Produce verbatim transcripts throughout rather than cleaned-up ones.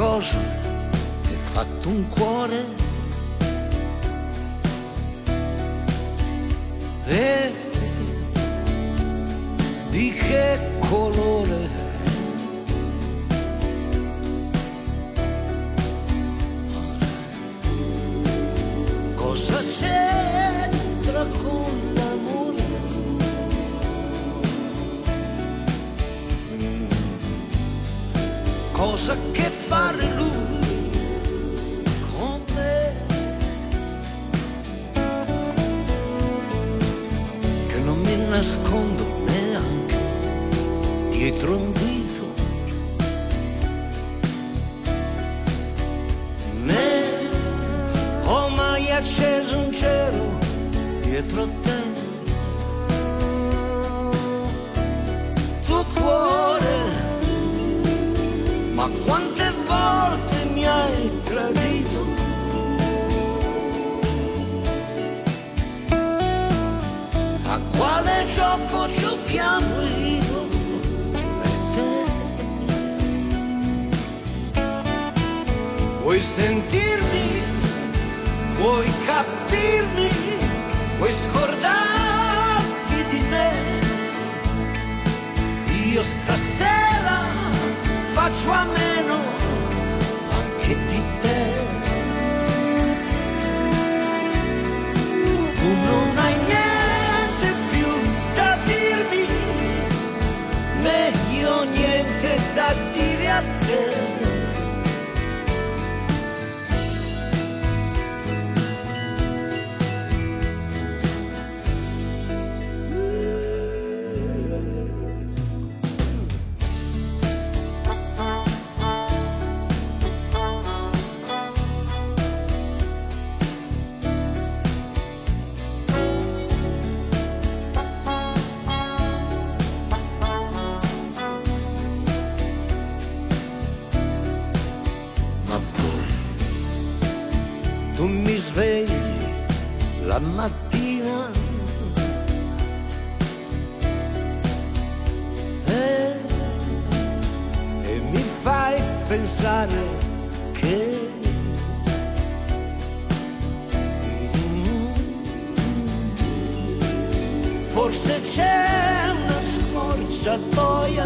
cosa e fatto un cuore e di che colore? Cosa c'entra con l'amore? Mm. Cosa che fare lui con me? Che non mi nascondo neanche dietro un dito, né ho mai acceso un cielo dietro te. Tuo cuore, ma quante volte mi hai tradito? A quale gioco giochiamo io e te? Vuoi sentirmi? Vuoi capirmi? Vuoi scordarti di me? Io stasera faccio a meno anche di te. Tu non hai niente più da dirmi, né io niente da dire a te. Tu mi svegli la mattina e, e mi fai pensare che mm, forse c'è una scorciatoia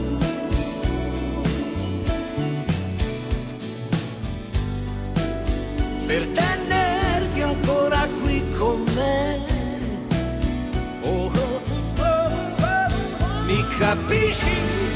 per tenerti ancora qui con me. Oh, oh, oh, oh, oh. Mi capisci?